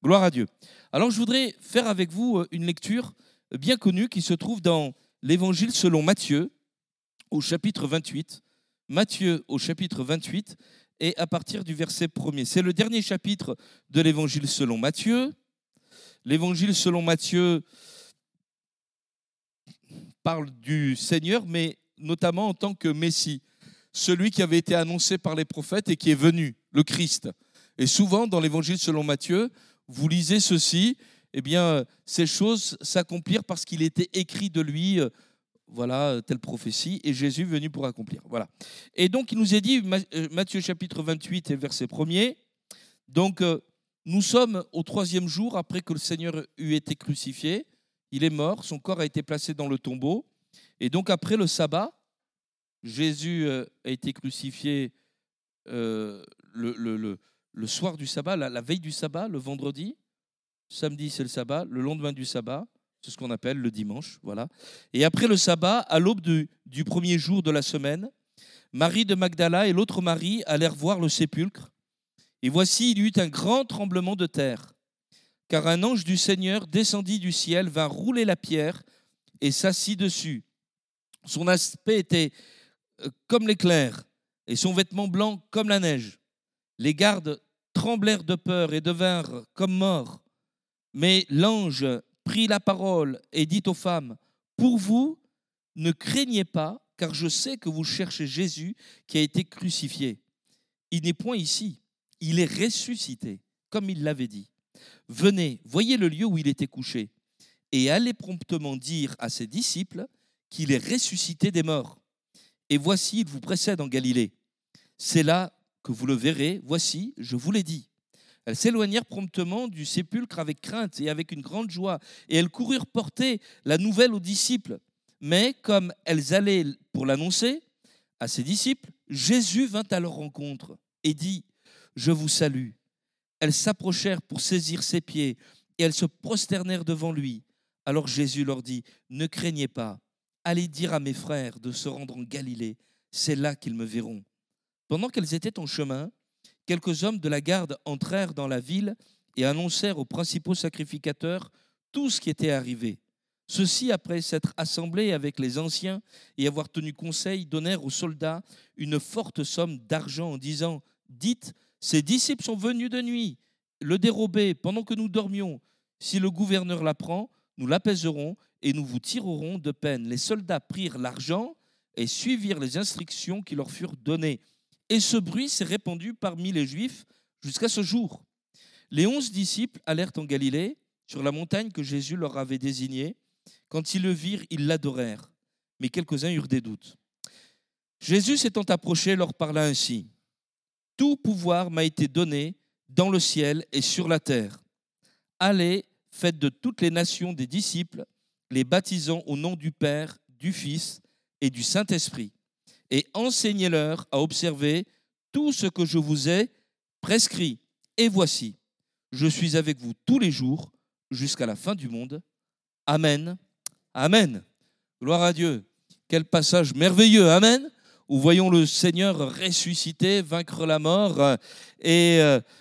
Gloire à Dieu. Alors, je voudrais faire avec vous une lecture bien connue qui se trouve dans l'Évangile selon Matthieu, au chapitre 28. Matthieu, au chapitre 28, et à partir du verset 1er. C'est le dernier chapitre de l'Évangile selon Matthieu. L'Évangile selon Matthieu parle du Seigneur, mais notamment en tant que Messie, celui qui avait été annoncé par les prophètes et qui est venu, le Christ. Et souvent, dans l'Évangile selon Matthieu, vous lisez ceci, eh bien, ces choses s'accomplirent parce qu'il était écrit de lui, voilà, telle prophétie, et Jésus est venu pour accomplir. Voilà. Et donc, il nous est dit, Matthieu chapitre 28 et verset 1er, donc, nous sommes au 3e jour après que le Seigneur eut été crucifié. Il est mort, son corps a été placé dans le tombeau. Et donc, après le sabbat, Jésus a été crucifié le soir du sabbat, la veille du sabbat, le vendredi. Samedi, c'est le sabbat. Le lendemain du sabbat, c'est ce qu'on appelle le dimanche. Voilà. Et après le sabbat, à l'aube du premier jour de la semaine, Marie de Magdala et l'autre Marie allèrent voir le sépulcre. Et voici, il y eut un grand tremblement de terre, car un ange du Seigneur descendit du ciel, vint rouler la pierre et s'assit dessus. Son aspect était comme l'éclair, et son vêtement blanc comme la neige. Les gardes tremblèrent de peur et devinrent comme morts. Mais l'ange prit la parole et dit aux femmes, « Pour vous, ne craignez pas, car je sais que vous cherchez Jésus qui a été crucifié. Il n'est point ici, il est ressuscité, comme il l'avait dit. Venez, voyez le lieu où il était couché, et allez promptement dire à ses disciples qu'il est ressuscité des morts. Et voici, il vous précède en Galilée. C'est là que vous le verrez, voici, je vous l'ai dit. » Elles s'éloignèrent promptement du sépulcre avec crainte et avec une grande joie, et elles coururent porter la nouvelle aux disciples. Mais comme elles allaient pour l'annoncer à ses disciples, Jésus vint à leur rencontre et dit, « Je vous salue. » Elles s'approchèrent pour saisir ses pieds, et elles se prosternèrent devant lui. Alors Jésus leur dit, « Ne craignez pas, allez dire à mes frères de se rendre en Galilée, c'est là qu'ils me verront. » Pendant qu'elles étaient en chemin, quelques hommes de la garde entrèrent dans la ville et annoncèrent aux principaux sacrificateurs tout ce qui était arrivé. Ceux-ci, après s'être assemblés avec les anciens et avoir tenu conseil, donnèrent aux soldats une forte somme d'argent en disant, « Dites, ces disciples sont venus de nuit, le dérober pendant que nous dormions. Si le gouverneur l'apprend, nous l'apaiserons et nous vous tirerons de peine. » Les soldats prirent l'argent et suivirent les instructions qui leur furent données. Et ce bruit s'est répandu parmi les Juifs jusqu'à ce jour. Les 11 disciples allèrent en Galilée, sur la montagne que Jésus leur avait désignée. Quand ils le virent, ils l'adorèrent, mais quelques-uns eurent des doutes. Jésus s'étant approché, leur parla ainsi. « Tout pouvoir m'a été donné dans le ciel et sur la terre. Allez, faites de toutes les nations des disciples, les baptisant au nom du Père, du Fils et du Saint-Esprit, et enseignez-leur à observer tout ce que je vous ai prescrit. Et voici, je suis avec vous tous les jours jusqu'à la fin du monde. Amen. Amen. » Gloire à Dieu. Quel passage merveilleux. Amen. Où voyons le Seigneur ressusciter, vaincre la mort et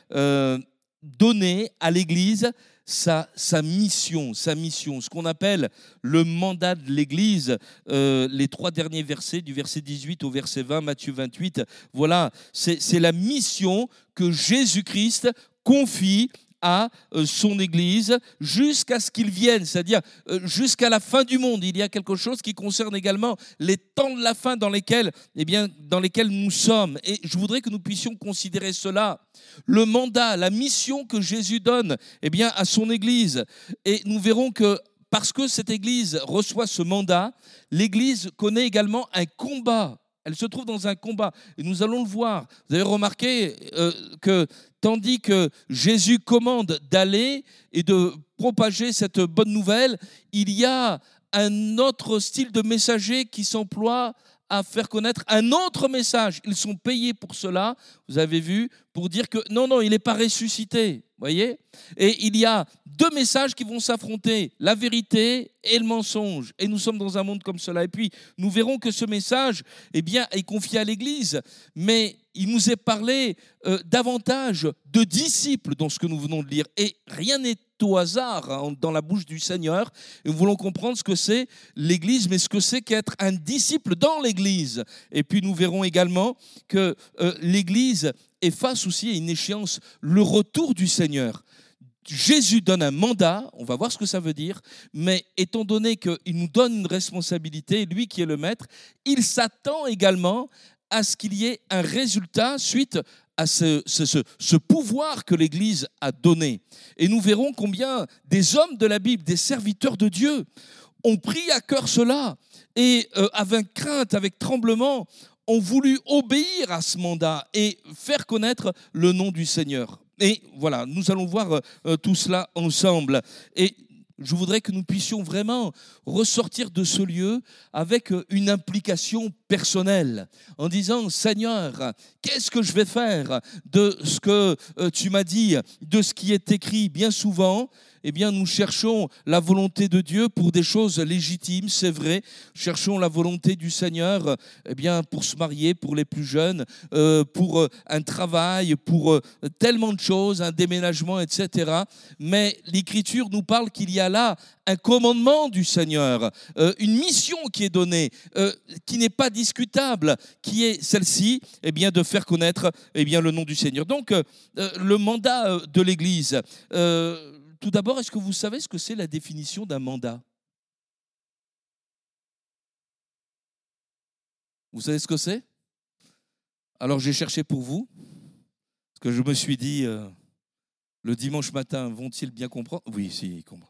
donner à l'Église sa mission, ce qu'on appelle le mandat de l'Église, les 3 derniers versets, du verset 18 au verset 20, Matthieu 28, voilà, c'est la mission que Jésus-Christ confie à son Église jusqu'à ce qu'il vienne, c'est-à-dire jusqu'à la fin du monde. Il y a quelque chose qui concerne également les temps de la fin dans lesquels nous sommes. Et je voudrais que nous puissions considérer cela, le mandat, la mission que Jésus donne à son Église. Et nous verrons que parce que cette Église reçoit ce mandat, l'Église connaît également un combat. Elle se trouve dans un combat. Et nous allons le voir. Vous avez remarqué que tandis que Jésus commande d'aller et de propager cette bonne nouvelle, il y a un autre style de messager qui s'emploie à faire connaître un autre message. Ils sont payés pour cela, vous avez vu, pour dire que non, il n'est pas ressuscité. Voyez ? Et il y a deux messages qui vont s'affronter, la vérité et le mensonge. Et nous sommes dans un monde comme cela. Et puis, nous verrons que ce message est confié à l'Église, mais il nous est parlé davantage de disciples dans ce que nous venons de lire. Et rien n'est au hasard dans la bouche du Seigneur. Et nous voulons comprendre ce que c'est l'Église, mais ce que c'est qu'être un disciple dans l'Église. Et puis, nous verrons également que l'Église est face aussi à une échéance, le retour du Seigneur. Jésus donne un mandat, on va voir ce que ça veut dire, mais étant donné qu'il nous donne une responsabilité, lui qui est le maître, il s'attend également à ce qu'il y ait un résultat suite à ce pouvoir que l'Église a donné. Et nous verrons combien des hommes de la Bible, des serviteurs de Dieu, ont pris à cœur cela et avec crainte, avec tremblement, ont voulu obéir à ce mandat et faire connaître le nom du Seigneur. Et voilà, nous allons voir tout cela ensemble. Et je voudrais que nous puissions vraiment ressortir de ce lieu avec une implication personnelle, en disant, Seigneur, qu'est-ce que je vais faire de ce que tu m'as dit, de ce qui est écrit bien souvent? Eh bien, nous cherchons la volonté de Dieu pour des choses légitimes, c'est vrai. Cherchons la volonté du Seigneur, eh bien, pour se marier, pour les plus jeunes, pour un travail, pour tellement de choses, un déménagement, etc. Mais l'Écriture nous parle qu'il y a là un commandement du Seigneur, une mission qui est donnée, qui n'est pas discutable, qui est celle-ci, eh bien, de faire connaître eh bien, le nom du Seigneur. Donc, le mandat de l'Église. Tout d'abord, est-ce que vous savez ce que c'est la définition d'un mandat? Vous savez ce que c'est? Alors, j'ai cherché pour vous, parce que je me suis dit, le dimanche matin, vont-ils bien comprendre? Oui, si, ils comprennent.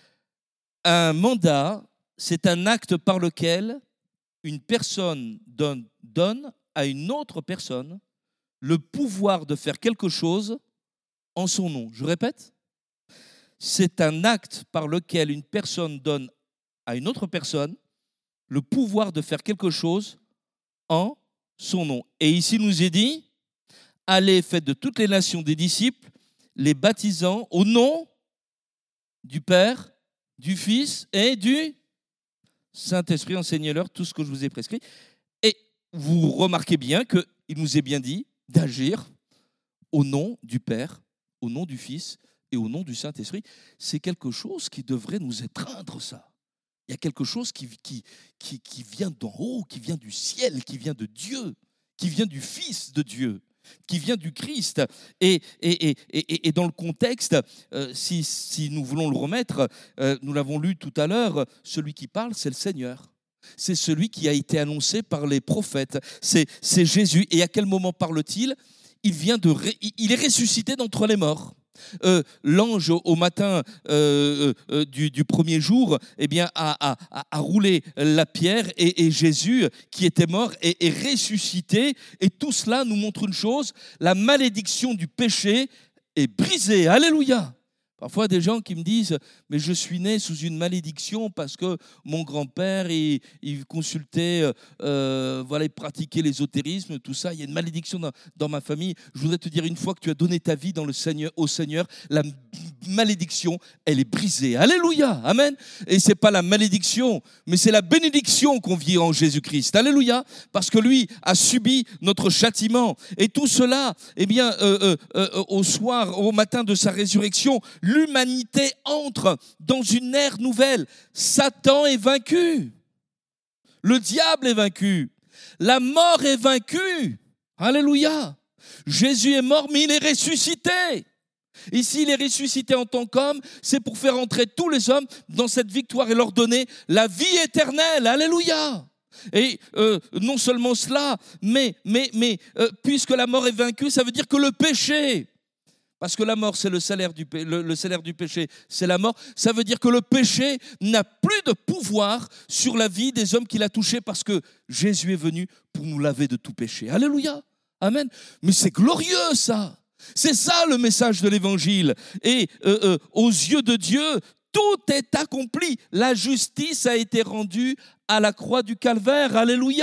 Un mandat, c'est un acte par lequel une personne donne à une autre personne le pouvoir de faire quelque chose en son nom. Je répète, c'est un acte par lequel une personne donne à une autre personne le pouvoir de faire quelque chose en son nom. Et ici, il nous est dit, allez, faites de toutes les nations des disciples, les baptisant au nom du Père, du Fils et du Saint-Esprit. Enseignez-leur tout ce que je vous ai prescrit. Et vous remarquez bien qu'il nous est bien dit d'agir au nom du Père, au nom du Fils et au nom du Saint-Esprit. C'est quelque chose qui devrait nous étreindre, ça. Il y a quelque chose qui vient d'en haut, qui vient du ciel, qui vient de Dieu, qui vient du Fils de Dieu, qui vient du Christ. Et dans le contexte, si nous voulons le remettre, nous l'avons lu tout à l'heure, celui qui parle, c'est le Seigneur. C'est celui qui a été annoncé par les prophètes. C'est Jésus. Et à quel moment parle-t-il? Il est ressuscité d'entre les morts. L'ange au matin du premier jour eh bien, a roulé la pierre et Jésus qui était mort est ressuscité, et tout cela nous montre une chose: la malédiction du péché est brisée. Alléluia. Parfois, des gens qui me disent « mais je suis né sous une malédiction parce que mon grand-père, il consultait, il pratiquait l'ésotérisme, tout ça. Il y a une malédiction dans ma famille. » Je voudrais te dire, une fois que tu as donné ta vie au Seigneur, la malédiction, elle est brisée. Alléluia, amen. Et ce n'est pas la malédiction, mais c'est la bénédiction qu'on vit en Jésus-Christ. Alléluia, parce que lui a subi notre châtiment. Et tout cela, eh bien, au matin de sa résurrection, l'humanité entre dans une ère nouvelle. Satan est vaincu. Le diable est vaincu. La mort est vaincue. Alléluia. Jésus est mort, mais il est ressuscité. Et s'il est ressuscité en tant qu'homme, c'est pour faire entrer tous les hommes dans cette victoire et leur donner la vie éternelle. Alléluia. Et non seulement cela, mais puisque la mort est vaincue, ça veut dire que le péché, parce que la mort, c'est le salaire du péché, c'est la mort. Ça veut dire que le péché n'a plus de pouvoir sur la vie des hommes qu'il a touchés, parce que Jésus est venu pour nous laver de tout péché. Alléluia, amen. Mais c'est glorieux, ça. C'est ça le message de l'Évangile. Et aux yeux de Dieu, tout est accompli. La justice a été rendue à la croix du Calvaire. Alléluia.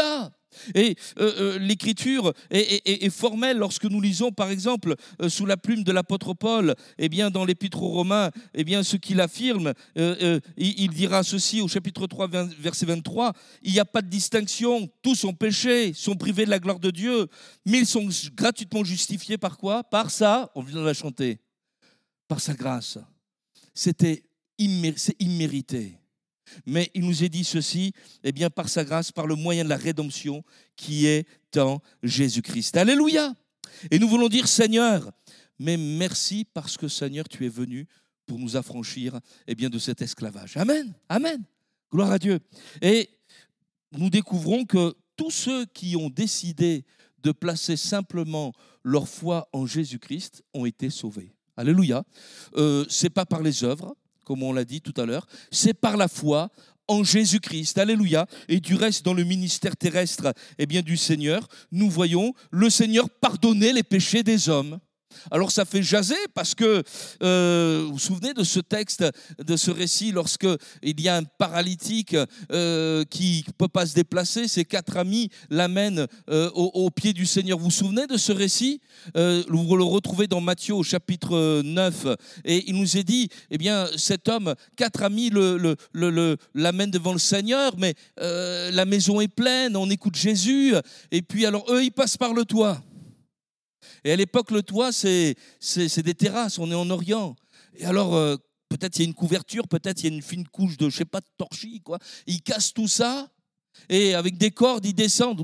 Et l'Écriture est formelle lorsque nous lisons, par exemple, sous la plume de l'apôtre Paul, eh bien, dans l'Épître aux Romains, eh bien, ce qu'il affirme, il dira ceci au chapitre 3, verset 23, « Il n'y a pas de distinction, tous ont péché, sont privés de la gloire de Dieu, mais ils sont gratuitement justifiés par quoi ? Par ça, on vient de la chanter, par sa grâce. » C'est immérité. Mais il nous est dit ceci, eh bien, par sa grâce, par le moyen de la rédemption qui est en Jésus-Christ. Alléluia! Et nous voulons dire, Seigneur, mais merci parce que, Seigneur, tu es venu pour nous affranchir, eh bien, de cet esclavage. Amen, amen, gloire à Dieu. Et nous découvrons que tous ceux qui ont décidé de placer simplement leur foi en Jésus-Christ ont été sauvés. Alléluia. Ce n'est pas par les œuvres, comme on l'a dit tout à l'heure, c'est par la foi en Jésus-Christ. Alléluia. Et du reste, dans le ministère terrestre, eh bien, du Seigneur, nous voyons le Seigneur pardonner les péchés des hommes. Alors ça fait jaser parce que vous vous souvenez de ce texte, de ce récit, lorsque il y a un paralytique qui ne peut pas se déplacer, ses 4 amis l'amènent au pied du Seigneur. Vous vous souvenez de ce récit? Vous le retrouvez dans Matthieu au chapitre 9 et il nous est dit, eh bien cet homme, 4 amis l'amènent devant le Seigneur, mais la maison est pleine, on écoute Jésus et puis alors eux ils passent par le toit. Et à l'époque, le toit, c'est des terrasses, on est en Orient. Et alors, peut-être il y a une couverture, peut-être il y a une fine couche de, je ne sais pas, de torchis, quoi. Ils cassent tout ça, et avec des cordes, ils descendent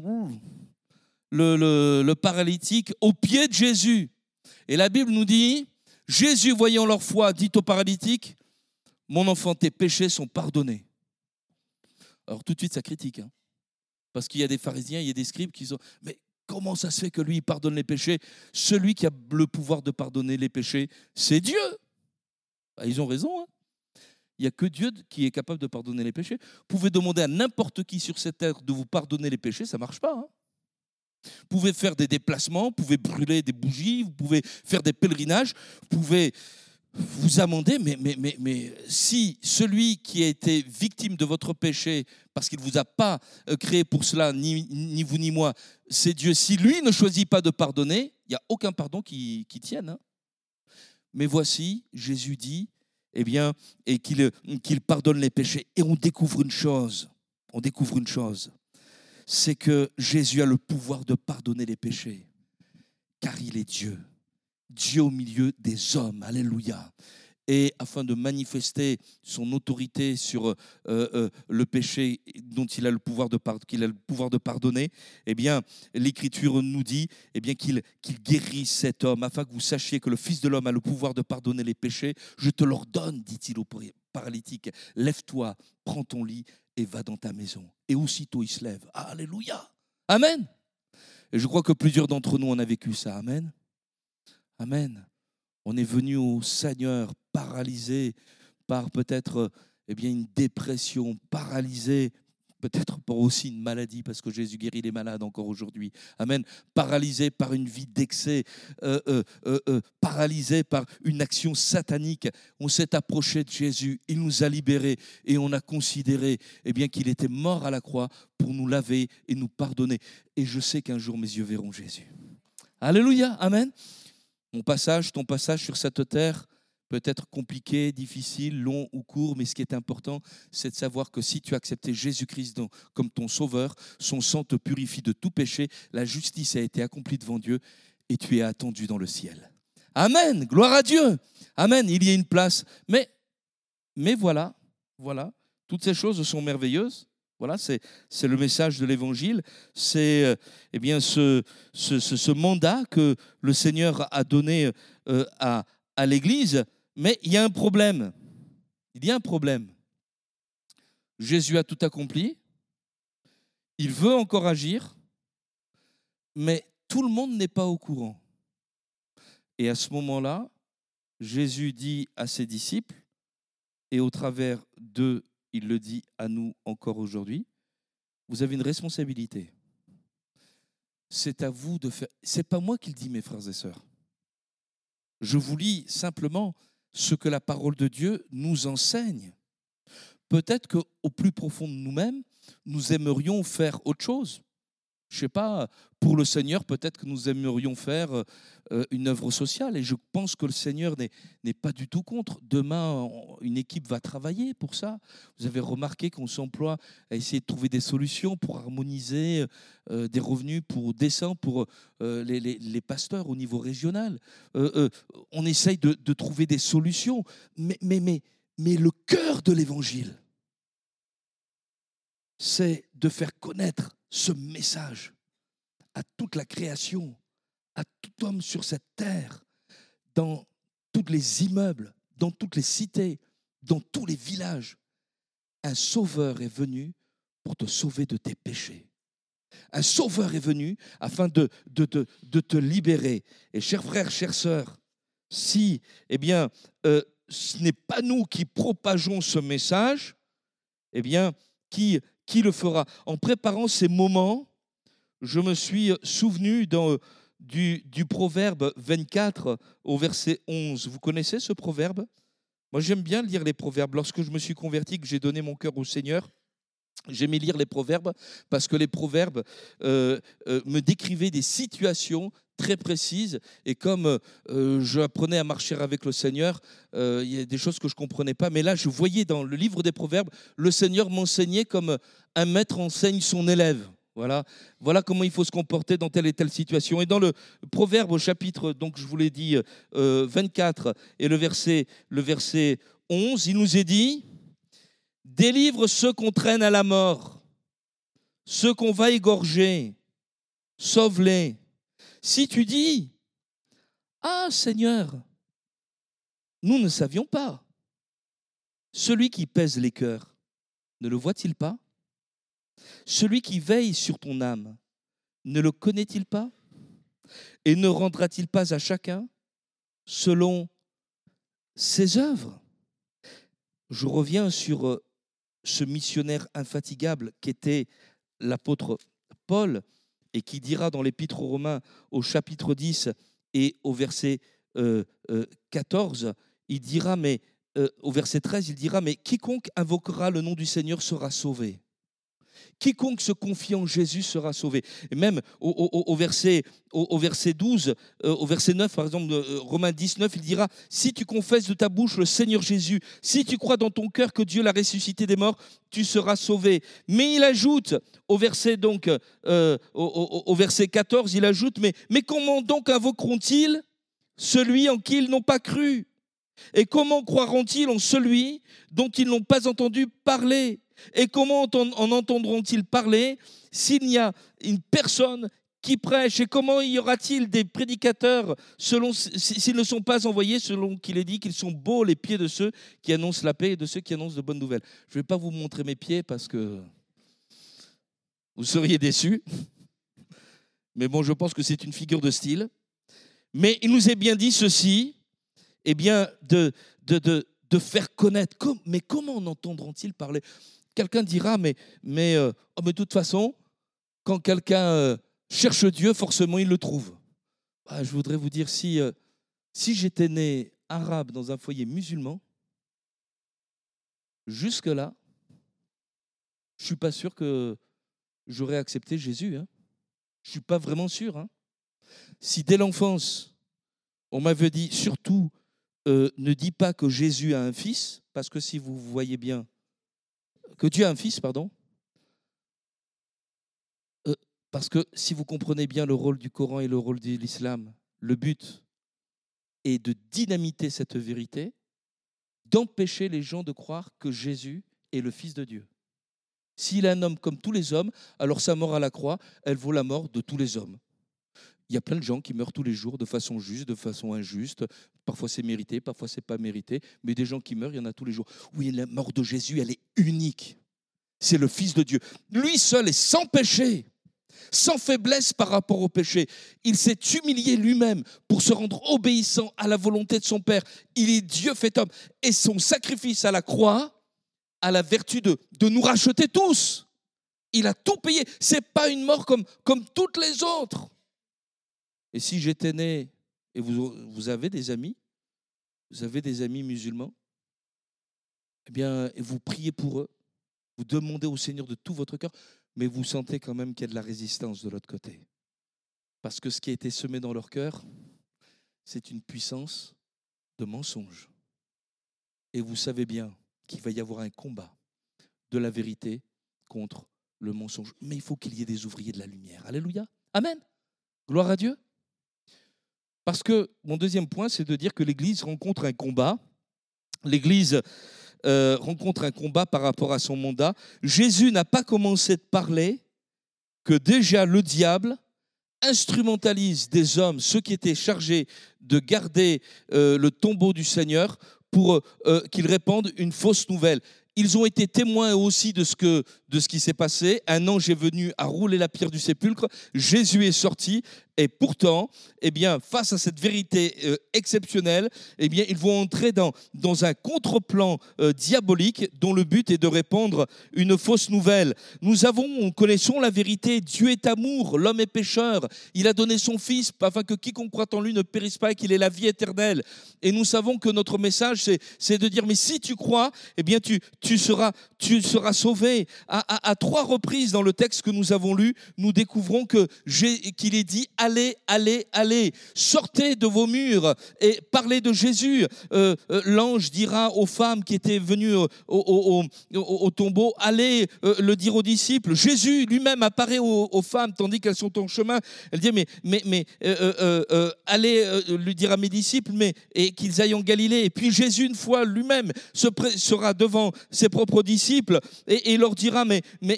le paralytique au pied de Jésus. Et la Bible nous dit, Jésus, voyant leur foi, dit au paralytique, « Mon enfant, tes péchés sont pardonnés. » Alors tout de suite, ça critique, hein, parce qu'il y a des pharisiens, il y a des scribes qui sont... Mais comment ça se fait que lui, il pardonne les péchés? Celui qui a le pouvoir de pardonner les péchés, c'est Dieu. Bah, ils ont raison. Hein. Il n'y a que Dieu qui est capable de pardonner les péchés. Vous pouvez demander à n'importe qui sur cette terre de vous pardonner les péchés, ça ne marche pas. Hein. Vous pouvez faire des déplacements, vous pouvez brûler des bougies, vous pouvez faire des pèlerinages, vous pouvez vous amender, mais si celui qui a été victime de votre péché, parce qu'il ne vous a pas créé pour cela, ni vous ni moi, c'est Dieu, si lui ne choisit pas de pardonner, il n'y a aucun pardon qui tienne. Hein. Mais voici, Jésus dit, eh bien, et qu'il pardonne les péchés. Et on découvre une chose, c'est que Jésus a le pouvoir de pardonner les péchés, car il est Dieu. Dieu au milieu des hommes, alléluia. Et afin de manifester son autorité sur le péché dont il a le pouvoir de pardonner, eh bien, l'Écriture nous dit eh bien, qu'il guérit cet homme, afin que vous sachiez que le Fils de l'homme a le pouvoir de pardonner les péchés. Je te l'ordonne, dit-il au paralytique, lève-toi, prends ton lit et va dans ta maison. Et aussitôt il se lève. Alléluia. Amen. Et je crois que plusieurs d'entre nous en ont vécu ça. Amen. Amen. On est venu au Seigneur paralysé par peut-être une dépression, paralysé peut-être par aussi une maladie, parce que Jésus guérit les malades encore aujourd'hui. Amen. Paralysé par une vie d'excès, paralysé par une action satanique. On s'est approché de Jésus, il nous a libérés et on a considéré qu'il était mort à la croix pour nous laver et nous pardonner. Et je sais qu'un jour mes yeux verront Jésus. Alléluia. Amen. Ton passage sur cette terre peut être compliqué, difficile, long ou court, mais ce qui est important, c'est de savoir que si tu as accepté Jésus-Christ comme ton sauveur, son sang te purifie de tout péché, la justice a été accomplie devant Dieu et tu es attendu dans le ciel. Amen, gloire à Dieu. Amen, il y a une place. Mais voilà, toutes ces choses sont merveilleuses. Voilà, c'est le message de l'Évangile, c'est ce mandat que le Seigneur a donné à l'Église, mais il y a un problème. Jésus a tout accompli, il veut encore agir, mais tout le monde n'est pas au courant. Et à ce moment-là, Jésus dit à ses disciples, et au travers d'eux, il le dit à nous encore aujourd'hui, vous avez une responsabilité. C'est à vous de faire. C'est pas moi qui le dis, mes frères et sœurs. Je vous lis simplement ce que la parole de Dieu nous enseigne. Peut-être qu'au plus profond de nous-mêmes, nous aimerions faire autre chose. Je ne sais pas, pour le Seigneur, peut-être que nous aimerions faire une œuvre sociale. Et je pense que le Seigneur n'est pas du tout contre. Demain, une équipe va travailler pour ça. Vous avez remarqué qu'on s'emploie à essayer de trouver des solutions pour harmoniser des revenus pour dessin pour les pasteurs au niveau régional. On essaye de trouver des solutions. Mais le cœur de l'Évangile, c'est de faire connaître ce message à toute la création, à tout homme sur cette terre, dans tous les immeubles, dans toutes les cités, dans tous les villages. Un sauveur est venu pour te sauver de tes péchés. Un sauveur est venu afin de te libérer. Et chers frères, chères sœurs, si, ce n'est pas nous qui propageons ce message, qui le fera? En préparant ces moments, je me suis souvenu du proverbe 24 au verset 11. Vous connaissez ce proverbe? Moi, j'aime bien lire les proverbes. Lorsque je me suis converti, que j'ai donné mon cœur au Seigneur, j'aimais lire les proverbes parce que les proverbes me décrivaient des situations très précises. Et comme j'apprenais à marcher avec le Seigneur, il y a des choses que je ne comprenais pas. Mais là, je voyais dans le livre des proverbes, le Seigneur m'enseignait comme un maître enseigne son élève. Voilà comment il faut se comporter dans telle et telle situation. Et dans le proverbe au chapitre, donc je vous l'ai dit, 24 et le verset 11, il nous est dit: délivre ceux qu'on traîne à la mort, ceux qu'on va égorger, sauve-les. Si tu dis: ah Seigneur, nous ne savions pas, celui qui pèse les cœurs, ne le voit-il pas? Celui qui veille sur ton âme, ne le connaît-il pas? Et ne rendra-t-il pas à chacun selon ses œuvres? Je reviens sur ce missionnaire infatigable qu'était l'apôtre Paul, et qui dira dans l'Épître aux Romains au chapitre 10 et au verset 14, il dira, au verset 13, il dira: mais quiconque invoquera le nom du Seigneur sera sauvé. Quiconque se confie en Jésus sera sauvé. Et même au verset 12, au verset 9, par exemple, Romains 19, il dira: si tu confesses de ta bouche le Seigneur Jésus, si tu crois dans ton cœur que Dieu l'a ressuscité des morts, tu seras sauvé. Mais il ajoute, au verset 14, il ajoute: mais comment donc invoqueront-ils celui en qui ils n'ont pas cru? Et comment croiront-ils en celui dont ils n'ont pas entendu parler? Et comment en entendront-ils parler s'il n'y a une personne qui prêche? Et comment y aura-t-il des prédicateurs s'ils ne sont pas envoyés, selon qu'il est dit qu'ils sont beaux les pieds de ceux qui annoncent la paix et de ceux qui annoncent de bonnes nouvelles? Je ne vais pas vous montrer mes pieds parce que vous seriez déçus. Mais bon, je pense que c'est une figure de style. Mais il nous est bien dit ceci, de faire connaître. Mais comment en entendront-ils parler? Quelqu'un dira: mais de toute façon, quand quelqu'un cherche Dieu, forcément il le trouve. Je voudrais vous dire, si j'étais né arabe dans un foyer musulman, jusque-là, je ne suis pas sûr que j'aurais accepté Jésus. Je ne suis pas vraiment sûr. Si dès l'enfance, on m'avait dit surtout, ne dis pas que Jésus a un fils, parce que si vous voyez bien, que Dieu a un fils, pardon, parce que si vous comprenez bien le rôle du Coran et le rôle de l'islam, le but est de dynamiter cette vérité, d'empêcher les gens de croire que Jésus est le Fils de Dieu. S'il est un homme comme tous les hommes, alors sa mort à la croix, elle vaut la mort de tous les hommes. Il y a plein de gens qui meurent tous les jours de façon juste, de façon injuste. Parfois c'est mérité, parfois c'est pas mérité. Mais des gens qui meurent, il y en a tous les jours. Oui, la mort de Jésus, elle est unique. C'est le Fils de Dieu. Lui seul est sans péché, sans faiblesse par rapport au péché. Il s'est humilié lui-même pour se rendre obéissant à la volonté de son Père. Il est Dieu fait homme. Et son sacrifice à la croix a la vertu de nous racheter tous. Il a tout payé. Ce n'est pas une mort comme toutes les autres. Et si j'étais né, et vous avez des amis musulmans, et vous priez pour eux. Vous demandez au Seigneur de tout votre cœur, mais vous sentez quand même qu'il y a de la résistance de l'autre côté. Parce que ce qui a été semé dans leur cœur, c'est une puissance de mensonge. Et vous savez bien qu'il va y avoir un combat de la vérité contre le mensonge. Mais il faut qu'il y ait des ouvriers de la lumière. Alléluia. Amen. Gloire à Dieu. Parce que mon deuxième point, c'est de dire que l'Église rencontre un combat. L'Église rencontre un combat par rapport à son mandat. Jésus n'a pas commencé de parler que déjà le diable instrumentalise des hommes, ceux qui étaient chargés de garder le tombeau du Seigneur, pour qu'ils répandent une fausse nouvelle. Ils ont été témoins aussi de ce qui s'est passé. Un ange est venu à rouler la pierre du sépulcre. Jésus est sorti. Et pourtant, eh bien, face à cette vérité exceptionnelle, eh bien, ils vont entrer dans un contre-plan diabolique dont le but est de répandre une fausse nouvelle. Nous connaissons la vérité. Dieu est amour, l'homme est pécheur. Il a donné son Fils afin que quiconque croit en lui ne périsse pas et qu'il ait la vie éternelle. Et nous savons que notre message, c'est de dire, mais si tu crois, eh bien, tu seras sauvé. À 3 reprises dans le texte que nous avons lu, nous découvrons qu'il est dit « Allez, allez, allez, sortez de vos murs et parlez de Jésus ». L'ange dira aux femmes qui étaient venues au tombeau « Allez le dire aux disciples ». Jésus lui-même apparaît aux femmes tandis qu'elles sont en chemin. Elle dit « allez lui dire à mes disciples et qu'ils aillent en Galilée ». Et puis Jésus, une fois lui-même, sera devant ses propres disciples et il leur dira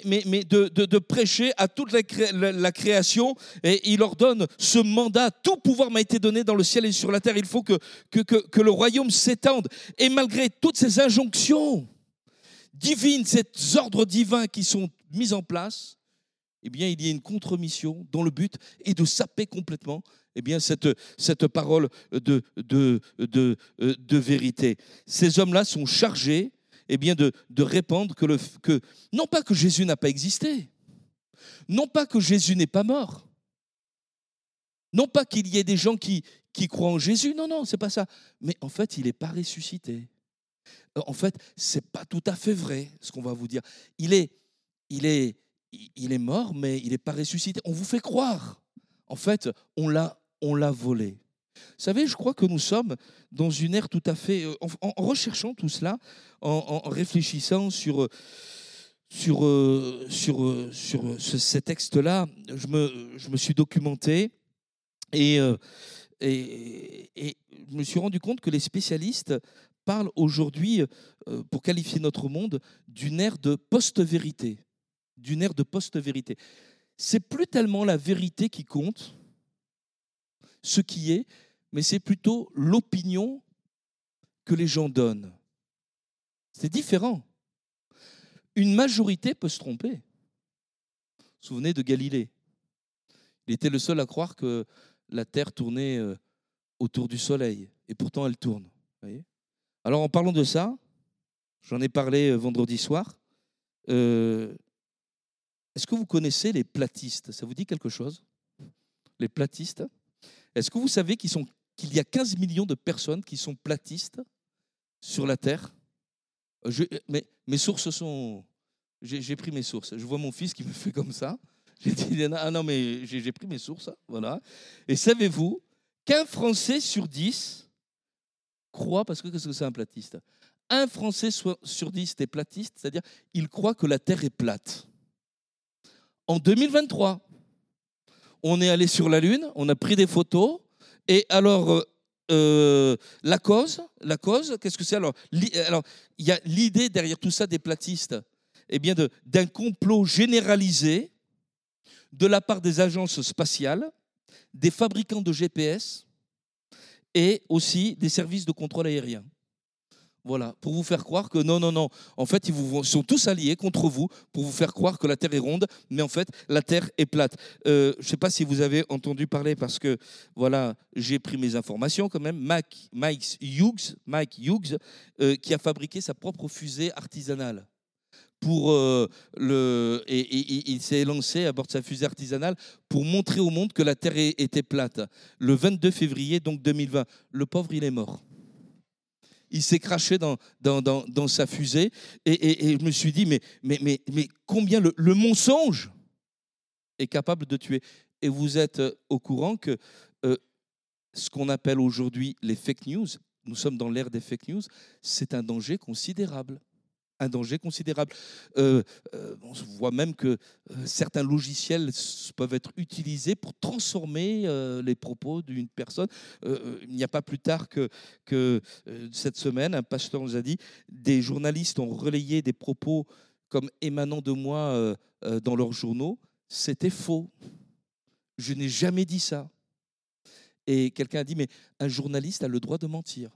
de prêcher à toute la création, et il leur donne ce mandat. Tout pouvoir m'a été donné dans le ciel et sur la terre. Il faut que le royaume s'étende. Et malgré toutes ces injonctions divines, ces ordres divins qui sont mis en place, eh bien, il y a une contre-mission dont le but est de saper complètement cette parole de vérité. Ces hommes-là sont chargés de répandre que non pas que Jésus n'a pas existé, non pas que Jésus n'est pas mort, non pas qu'il y ait des gens qui croient en Jésus, non, c'est pas ça. Mais en fait, il n'est pas ressuscité. En fait, c'est pas tout à fait vrai ce qu'on va vous dire. Il est mort, mais il n'est pas ressuscité. On vous fait croire. En fait, on l'a volé. Vous savez, je crois que nous sommes dans une ère tout à fait... En recherchant tout cela, en réfléchissant sur ces textes-là, je me suis documenté et je me suis rendu compte que les spécialistes parlent aujourd'hui, pour qualifier notre monde, d'une ère de post-vérité. D'une ère de post-vérité. C'est plus tellement la vérité qui compte, ce qui est, mais c'est plutôt l'opinion que les gens donnent. C'est différent. Une majorité peut se tromper. Vous vous souvenez de Galilée? Il était le seul à croire que la Terre tournait autour du Soleil, et pourtant elle tourne. Vous voyez? Alors en parlant de ça, j'en ai parlé vendredi soir. Est-ce que vous connaissez les platistes? Ça vous dit quelque chose? Les platistes? Est-ce que vous savez qu'il y a 15 millions de personnes qui sont platistes sur la Terre? Mes sources sont... J'ai pris mes sources. Je vois mon fils qui me fait comme ça. J'ai dit, ah non, mais j'ai pris mes sources. Voilà. Et savez-vous qu'un Français sur 10 croit, parce que qu'est-ce que c'est un platiste? Un Français sur 10 est platiste, c'est-à-dire il croit que la Terre est plate. En 2023, on est allé sur la Lune, on a pris des photos, et alors, la cause, qu'est-ce que c'est alors, il y a l'idée derrière tout ça des platistes, eh bien d'un complot généralisé de la part des agences spatiales, des fabricants de GPS et aussi des services de contrôle aérien. Voilà, pour vous faire croire que non. En fait, ils sont tous alliés contre vous pour vous faire croire que la Terre est ronde, mais en fait, la Terre est plate. Je ne sais pas si vous avez entendu parler, parce que voilà, j'ai pris mes informations quand même. Mike Hughes, qui a fabriqué sa propre fusée artisanale. Il s'est lancé à bord de sa fusée artisanale pour montrer au monde que la Terre était plate. Le 22 février donc 2020, le pauvre, il est mort. il s'est craché dans sa fusée. Et je me suis dit, mais combien le mensonge est capable de tuer. Et vous êtes au courant que ce qu'on appelle aujourd'hui les fake news, nous sommes dans l'ère des fake news, c'est un danger considérable. Un danger considérable. On voit même que certains logiciels peuvent être utilisés pour transformer les propos d'une personne. Il n'y a pas plus tard que cette semaine, un pasteur nous a dit, des journalistes ont relayé des propos comme émanant de moi dans leurs journaux. C'était faux. Je n'ai jamais dit ça. Et quelqu'un a dit, mais un journaliste a le droit de mentir.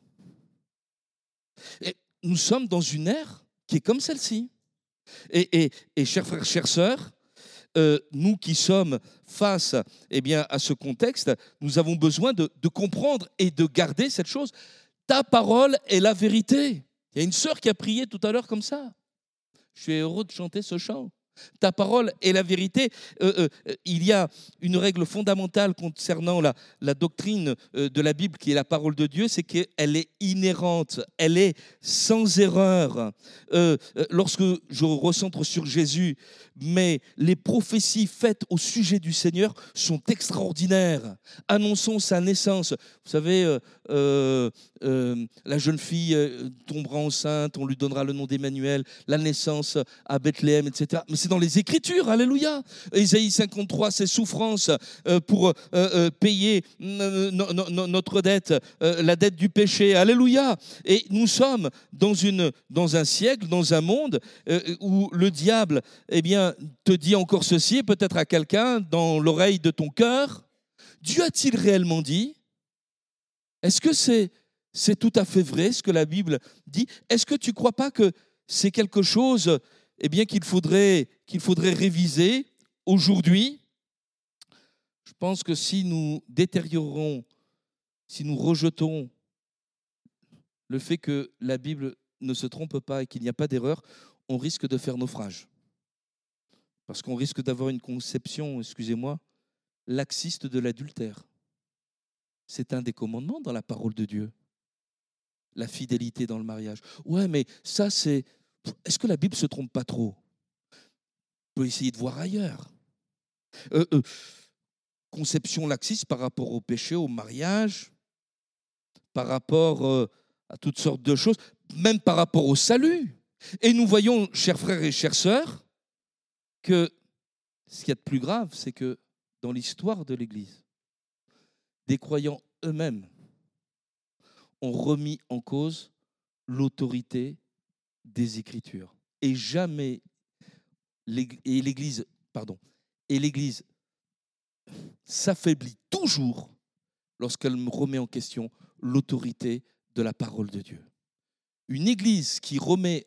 Et nous sommes dans une ère qui est comme celle-ci. Et chers frères, chères sœurs, nous qui sommes face à ce contexte, nous avons besoin de comprendre et de garder cette chose. Ta parole est la vérité. Il y a une sœur qui a prié tout à l'heure comme ça. Je suis heureux de chanter ce chant. Ta parole est la vérité. Il y a une règle fondamentale concernant la doctrine de la Bible qui est la parole de Dieu, c'est qu'elle est inhérente, elle est sans erreur. Lorsque je recentre sur Jésus, mais les prophéties faites au sujet du Seigneur sont extraordinaires. Annonçons sa naissance. Vous savez, la jeune fille tombera enceinte, on lui donnera le nom d'Emmanuel, la naissance à Bethléem, etc. Mais c'est dans les Écritures, alléluia. Ésaïe 53, ses souffrances pour payer notre dette, la dette du péché, alléluia. Et nous sommes dans un siècle, dans un monde où le diable, te dit encore ceci, et peut-être à quelqu'un dans l'oreille de ton cœur, Dieu a-t-il réellement dit? Est-ce que c'est tout à fait vrai ce que la Bible dit? Est-ce que tu ne crois pas que c'est quelque chose qu'il faudrait réviser aujourd'hui? Je pense que si nous détériorons, si nous rejetons le fait que la Bible ne se trompe pas et qu'il n'y a pas d'erreur, on risque de faire naufrage. Parce qu'on risque d'avoir une conception, excusez-moi, laxiste de l'adultère. C'est un des commandements dans la parole de Dieu. La fidélité dans le mariage. Ouais, mais ça, c'est... Est-ce que la Bible ne se trompe pas trop? On peut essayer de voir ailleurs. Conception laxiste par rapport au péché, au mariage, par rapport à toutes sortes de choses, même par rapport au salut. Et nous voyons, chers frères et chères sœurs, que ce qu'il y a de plus grave, c'est que dans l'histoire de l'Église, des croyants eux-mêmes ont remis en cause l'autorité des Écritures. Et jamais l'Église s'affaiblit toujours lorsqu'elle remet en question l'autorité de la parole de Dieu. Une Église qui remet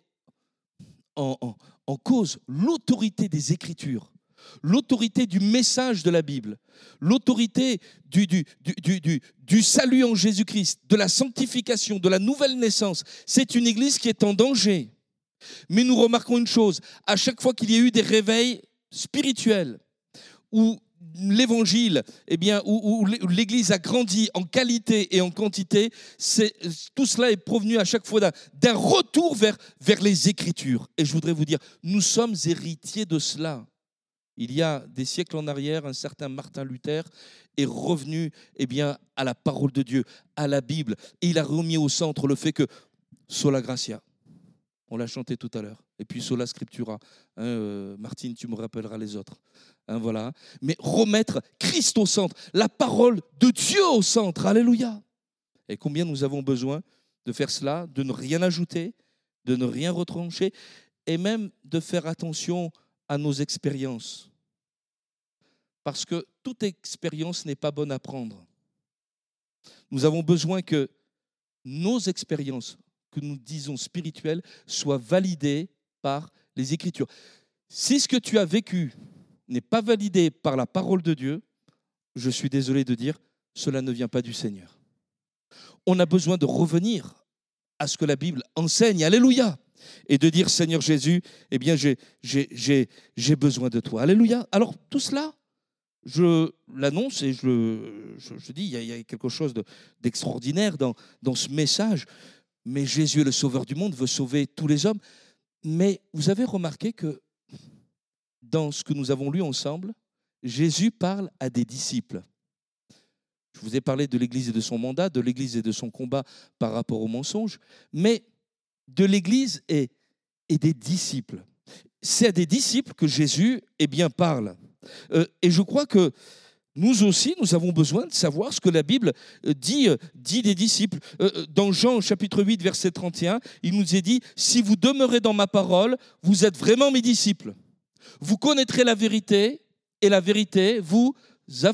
en cause l'autorité des Écritures, l'autorité du message de la Bible, l'autorité du salut en Jésus-Christ, de la sanctification, de la nouvelle naissance, c'est une Église qui est en danger. Mais nous remarquons une chose, à chaque fois qu'il y a eu des réveils spirituels, où l'Évangile, où l'Église a grandi en qualité et en quantité, tout cela est provenu à chaque fois d'un retour vers les Écritures. Et je voudrais vous dire, nous sommes héritiers de cela. Il y a des siècles en arrière, un certain Martin Luther est revenu à la parole de Dieu, à la Bible. Et il a remis au centre le fait que sola gratia, on l'a chanté tout à l'heure, et puis sola scriptura. Martine, tu me rappelleras les autres. Voilà. Mais remettre Christ au centre, la parole de Dieu au centre. Alléluia. Et combien nous avons besoin de faire cela, de ne rien ajouter, de ne rien retrancher, et même de faire attention à nos expériences. Parce que toute expérience n'est pas bonne à prendre. Nous avons besoin que nos expériences, que nous disons spirituelles, soient validées par les Écritures. Si ce que tu as vécu n'est pas validé par la parole de Dieu, je suis désolé de dire, cela ne vient pas du Seigneur. On a besoin de revenir à ce que la Bible enseigne. Alléluia. Et de dire, Seigneur Jésus, j'ai besoin de toi. Alléluia. Alors, tout cela, je l'annonce et je dis, il y a quelque chose d'extraordinaire dans ce message. mais Jésus est le sauveur du monde, veut sauver tous les hommes. Mais vous avez remarqué que dans ce que nous avons lu ensemble, Jésus parle à des disciples. Je vous ai parlé de l'Église et de son mandat, de l'Église et de son combat par rapport au mensonge, mais de l'Église et des disciples. C'est à des disciples que Jésus parle. Et je crois que nous aussi, nous avons besoin de savoir ce que la Bible dit des disciples. Dans Jean chapitre 8, verset 31, il nous est dit « Si vous demeurez dans ma parole, vous êtes vraiment mes disciples. Vous connaîtrez la vérité et la vérité vous affranchira. »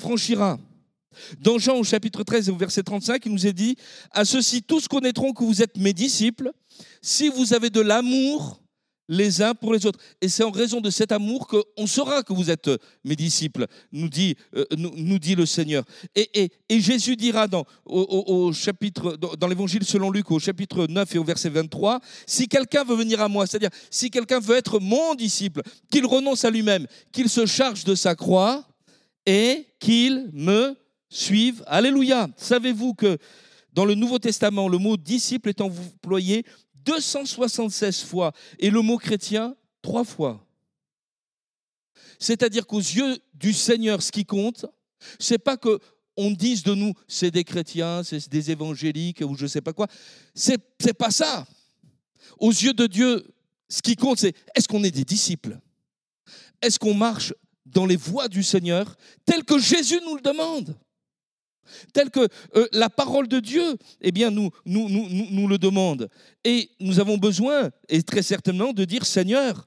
Dans Jean au chapitre 13 au verset 35, il nous est dit « À ceux-ci tous connaîtront que vous êtes mes disciples, si vous avez de l'amour les uns pour les autres. » Et c'est en raison de cet amour qu'on saura que vous êtes mes disciples, nous dit le Seigneur. Et Jésus dira dans l'évangile selon Luc, au chapitre 9 et au verset 23, « Si quelqu'un veut venir à moi, c'est-à-dire si quelqu'un veut être mon disciple, qu'il renonce à lui-même, qu'il se charge de sa croix et qu'il me suive. » Alléluia. Savez-vous que dans le Nouveau Testament, le mot disciple est employé 276 fois et le mot chrétien 3 fois. C'est-à-dire qu'aux yeux du Seigneur, ce qui compte, c'est pas qu'on dise de nous c'est des chrétiens, c'est des évangéliques ou je sais pas quoi. C'est pas ça. Aux yeux de Dieu, ce qui compte, c'est est-ce qu'on est des disciples? Est-ce qu'on marche dans les voies du Seigneur tel que Jésus nous le demande? Tel que la parole de Dieu nous le demande. Et nous avons besoin, et très certainement, de dire Seigneur,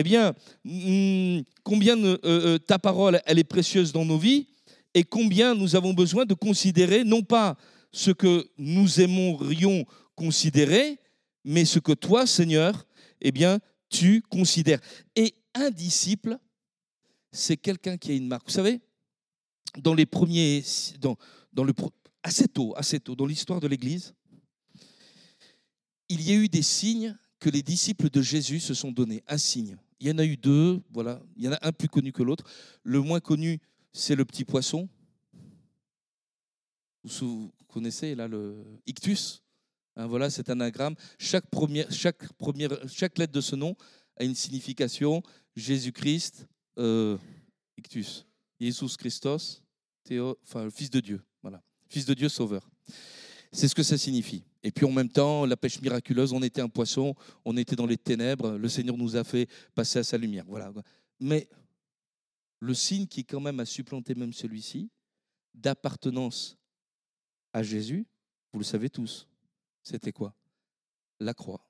combien ta parole elle est précieuse dans nos vies et combien nous avons besoin de considérer, non pas ce que nous aimerions considérer, mais ce que toi, Seigneur, tu considères. Et un disciple, c'est quelqu'un qui a une marque. Vous savez, assez tôt, dans l'histoire de l'Église, il y a eu des signes que les disciples de Jésus se sont donnés. Un signe. Il y en a eu 2, voilà. Il y en a un plus connu que l'autre. Le moins connu, c'est le petit poisson. Vous connaissez là le ictus. Voilà, c'est un anagramme. Chaque lettre de ce nom a une signification. Jésus-Christ, ictus. Jesus Christos. Le Fils de Dieu, voilà. Fils de Dieu sauveur. C'est ce que ça signifie. Et puis en même temps, la pêche miraculeuse, on était un poisson, on était dans les ténèbres, le Seigneur nous a fait passer à sa lumière. Voilà. Mais le signe qui quand même a supplanté même celui-ci, d'appartenance à Jésus, vous le savez tous, c'était quoi? La croix.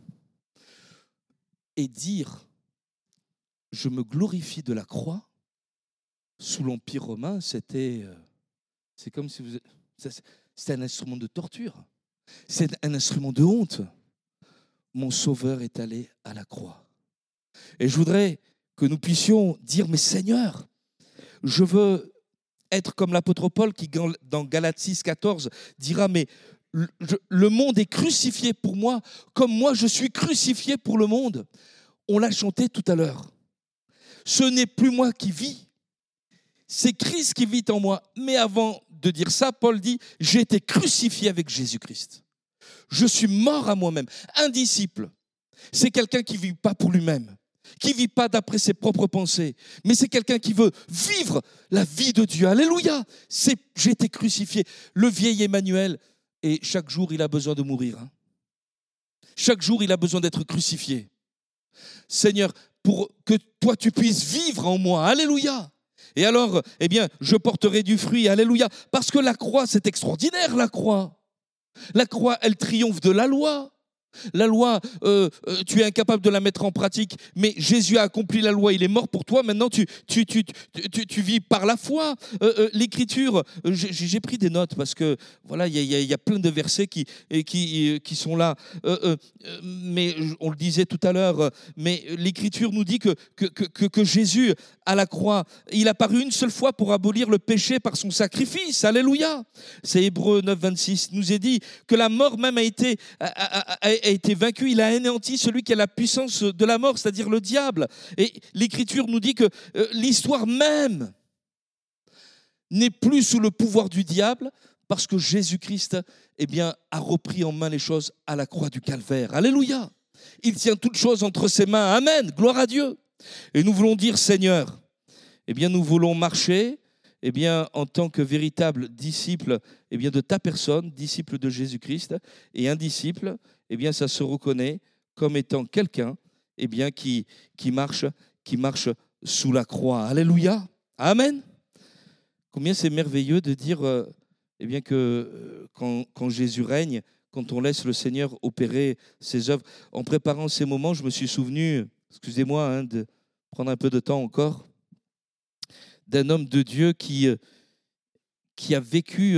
Et dire, je me glorifie de la croix, sous l'Empire romain, c'est comme si c'était un instrument de torture. C'est un instrument de honte. Mon Sauveur est allé à la croix. Et je voudrais que nous puissions dire, mais Seigneur, je veux être comme l'apôtre Paul qui, dans Galates 6, 14, dira, mais le monde est crucifié pour moi, comme moi je suis crucifié pour le monde. On l'a chanté tout à l'heure. Ce n'est plus moi qui vis. C'est Christ qui vit en moi. Mais avant de dire ça, Paul dit, j'ai été crucifié avec Jésus-Christ. Je suis mort à moi-même. Un disciple, c'est quelqu'un qui ne vit pas pour lui-même, qui ne vit pas d'après ses propres pensées, mais c'est quelqu'un qui veut vivre la vie de Dieu. Alléluia. J'ai été crucifié. Le vieil Emmanuel, et chaque jour, il a besoin de mourir. Chaque jour, il a besoin d'être crucifié. Seigneur, pour que toi, tu puisses vivre en moi. Alléluia. Et alors, je porterai du fruit, alléluia. Parce que la croix, c'est extraordinaire, la croix. La croix, elle triomphe de la loi. La loi, tu es incapable de la mettre en pratique, mais Jésus a accompli la loi, il est mort pour toi, maintenant tu vis par la foi. L'Écriture, j'ai pris des notes parce que voilà, il y a plein de versets qui sont là, mais on le disait tout à l'heure, mais l'Écriture nous dit que Jésus, à la croix, il a paru une seule fois pour abolir le péché par son sacrifice, alléluia. C'est Hébreux 9, 26, nous est dit que la mort même a été vaincu, il a anéanti celui qui a la puissance de la mort, c'est-à-dire le diable. Et l'Écriture nous dit que l'histoire même n'est plus sous le pouvoir du diable Parce que Jésus-Christ, eh bien, a repris en main les choses à la croix du Calvaire. Alléluia. Il tient toutes choses entre ses mains. Amen. Gloire à Dieu. Et nous voulons dire, Seigneur, eh bien, nous voulons marcher, eh bien, en tant que véritable disciple, eh bien, de ta personne, disciple de Jésus-Christ. Et un disciple, eh bien, ça se reconnaît comme étant quelqu'un, eh bien, qui marche sous la croix. Alléluia. Amen. Combien c'est merveilleux de dire eh bien que quand Jésus règne, quand on laisse le Seigneur opérer ses œuvres. En préparant ces moments, je me suis souvenu, excusez-moi de prendre un peu de temps encore, d'un homme de Dieu qui a vécu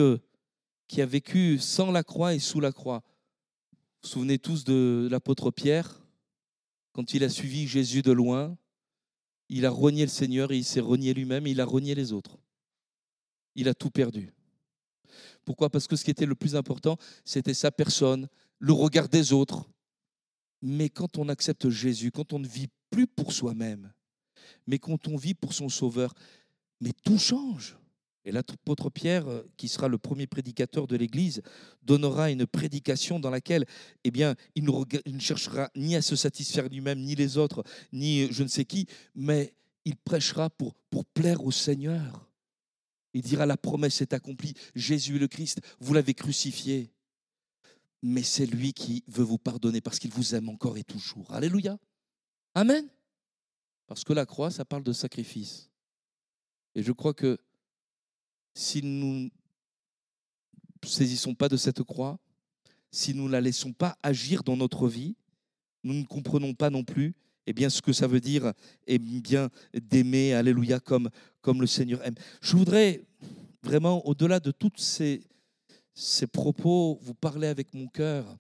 sans la croix et sous la croix. Vous vous souvenez tous de l'apôtre Pierre, quand il a suivi Jésus de loin, il a renié le Seigneur et il s'est renié lui-même et il a renié les autres. Il a tout perdu. Pourquoi ? Parce que ce qui était le plus important, c'était sa personne, le regard des autres. Mais quand on accepte Jésus, quand on ne vit plus pour soi-même, mais quand on vit pour son Sauveur, mais tout change. Et l'apôtre Pierre, qui sera le premier prédicateur de l'Église, donnera une prédication dans laquelle eh bien, il ne cherchera ni à se satisfaire lui-même, ni les autres, ni je ne sais qui, mais il prêchera pour plaire au Seigneur. Il dira, la promesse est accomplie, Jésus est le Christ, vous l'avez crucifié. Mais c'est lui qui veut vous pardonner parce qu'il vous aime encore et toujours. Alléluia. Amen. Parce que la croix, ça parle de sacrifice. Et je crois que si nous ne saisissons pas de cette croix, si nous ne la laissons pas agir dans notre vie, nous ne comprenons pas non plus eh bien, ce que ça veut dire eh bien, d'aimer, alléluia, comme le Seigneur aime. Je voudrais vraiment, au-delà de tous ces propos, vous parler avec mon cœur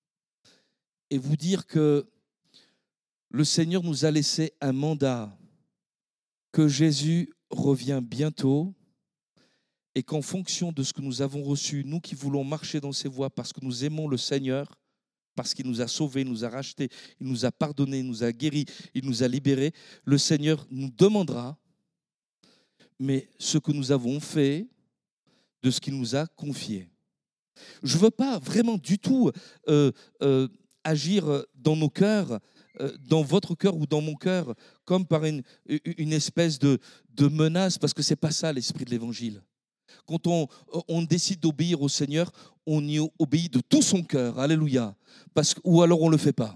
et vous dire que le Seigneur nous a laissé un mandat, que Jésus revient bientôt et qu'en fonction de ce que nous avons reçu, nous qui voulons marcher dans ses voies parce que nous aimons le Seigneur, parce qu'il nous a sauvés, il nous a rachetés, il nous a pardonnés, il nous a guéris, il nous a libérés, le Seigneur nous demandera, mais ce que nous avons fait de ce qu'il nous a confié. Je ne veux pas vraiment du tout agir dans nos cœurs, dans votre cœur ou dans mon cœur, comme par une espèce de menace, parce que ce n'est pas ça l'esprit de l'Évangile. Quand on décide d'obéir au Seigneur, on y obéit de tout son cœur, alléluia, ou alors on ne le fait pas.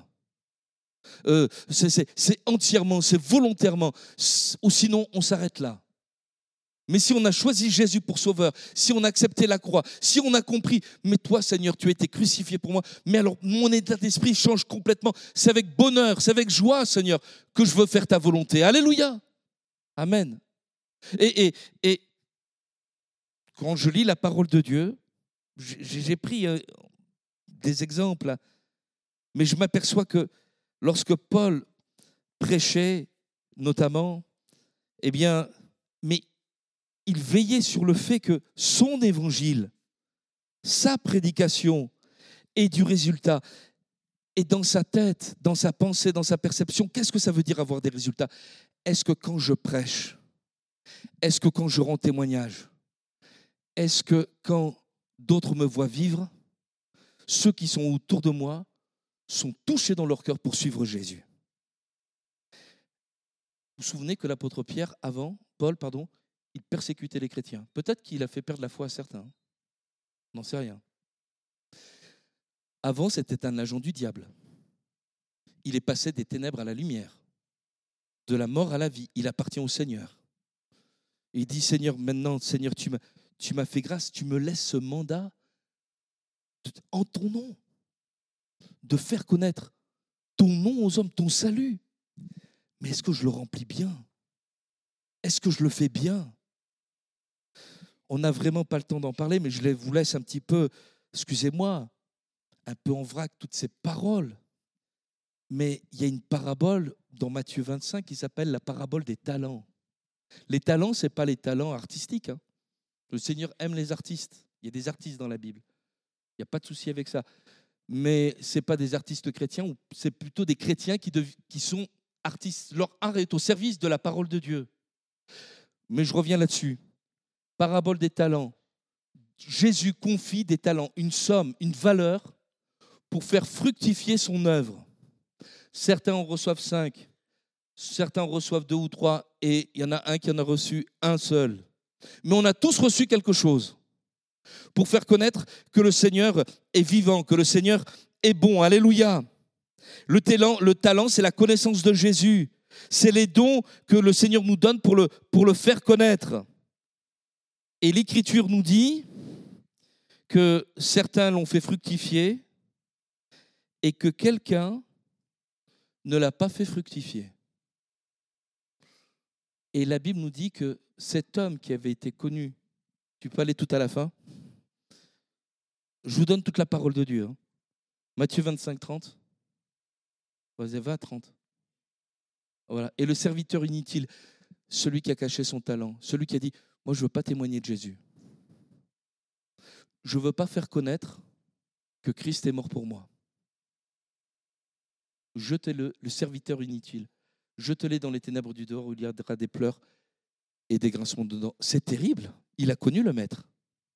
C'est entièrement, c'est volontairement, ou sinon on s'arrête là. Mais si on a choisi Jésus pour sauveur, si on a accepté la croix, si on a compris, mais toi Seigneur, tu as été crucifié pour moi, mais alors mon état d'esprit change complètement. C'est avec bonheur, c'est avec joie Seigneur que je veux faire ta volonté. Alléluia. Amen. Et quand je lis la parole de Dieu, j'ai pris des exemples, mais je m'aperçois que lorsque Paul prêchait notamment, eh bien, mais il veillait sur le fait que son évangile, sa prédication ait du résultat. Et dans sa tête, dans sa pensée, dans sa perception, qu'est-ce que ça veut dire avoir des résultats ? Est-ce que quand je prêche, est-ce que quand je rends témoignage, est-ce que quand d'autres me voient vivre, ceux qui sont autour de moi sont touchés dans leur cœur pour suivre Jésus ? Vous vous souvenez que l'apôtre Pierre, Paul, il persécutait les chrétiens. Peut-être qu'il a fait perdre la foi à certains. On n'en sait rien. Avant, c'était un agent du diable. Il est passé des ténèbres à la lumière, de la mort à la vie. Il appartient au Seigneur. Et il dit, Seigneur, maintenant, Seigneur, tu m'as fait grâce, tu me laisses ce mandat en ton nom, de faire connaître ton nom aux hommes, ton salut. Mais est-ce que je le remplis bien ? Est-ce que je le fais bien ? On n'a vraiment pas le temps d'en parler, mais je vous laisse un petit peu, excusez-moi, un peu en vrac toutes ces paroles. Mais il y a une parabole dans Matthieu 25 qui s'appelle la parabole des talents. Les talents, ce n'est pas les talents artistiques. Le Seigneur aime les artistes. Il y a des artistes dans la Bible. Il n'y a pas de souci avec ça. Mais ce n'est pas des artistes chrétiens, c'est plutôt des chrétiens qui sont artistes. Leur art est au service de la parole de Dieu. Mais je reviens là-dessus. Parabole des talents. Jésus confie des talents, une somme, une valeur pour faire fructifier son œuvre. Certains en reçoivent 5, certains en reçoivent 2 ou 3, et il y en a un qui en a reçu un seul. Mais on a tous reçu quelque chose pour faire connaître que le Seigneur est vivant, que le Seigneur est bon. Alléluia. Le talent, c'est la connaissance de Jésus. C'est les dons que le Seigneur nous donne pour le faire connaître. Et l'Écriture nous dit que certains l'ont fait fructifier et que quelqu'un ne l'a pas fait fructifier. Et la Bible nous dit que cet homme qui avait été connu, tu peux aller tout à la fin, je vous donne toute la parole de Dieu. Matthieu 25, 30. Vas-y, va à 30. Voilà. Et le serviteur inutile, celui qui a caché son talent, celui qui a dit, moi je ne veux pas témoigner de Jésus. Je ne veux pas faire connaître que Christ est mort pour moi. Jetez-le, le serviteur inutile. Jetez-le dans les ténèbres du dehors où il y aura des pleurs et des grincements de dents. C'est terrible. Il a connu le maître.